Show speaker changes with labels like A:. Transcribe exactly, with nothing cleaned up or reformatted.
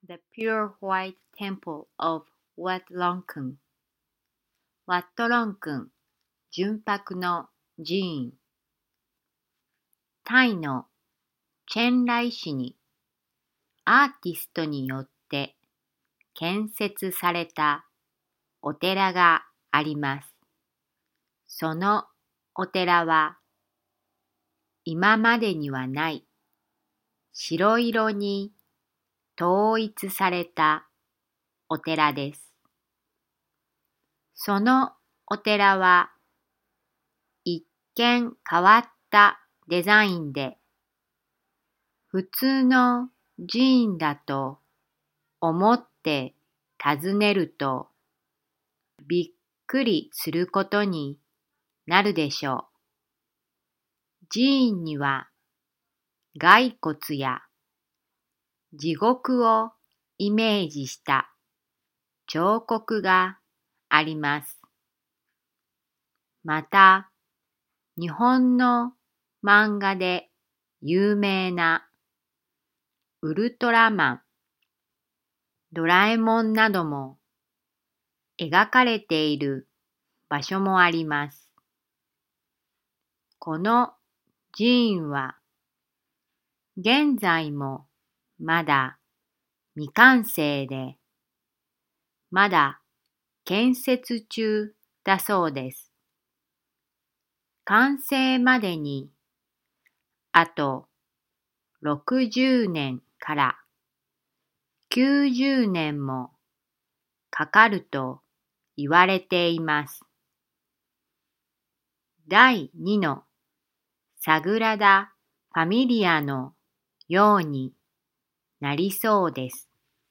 A: The Pure White Temple of Wat Long Kun ワットロンクン純白の寺院。タイのチェンライ市にアーティストによって建設されたお寺があります。そのお寺は今までにはない白色に統一されたお寺です。そのお寺は一見変わったデザインで普通の寺院だと思って訪ねるとびっくりすることになるでしょう。寺院には骸骨や地獄をイメージした彫刻があります。また、日本の漫画で有名なウルトラマン、ドラえもんなども描かれている場所もあります。この寺院は現在もまだ未完成で、まだ建設中だそうです。完成までにあとろくじゅうねんからきゅうじゅうねんもかかると言われています。だいにのサグラダ・ファミリアのようになりそうです。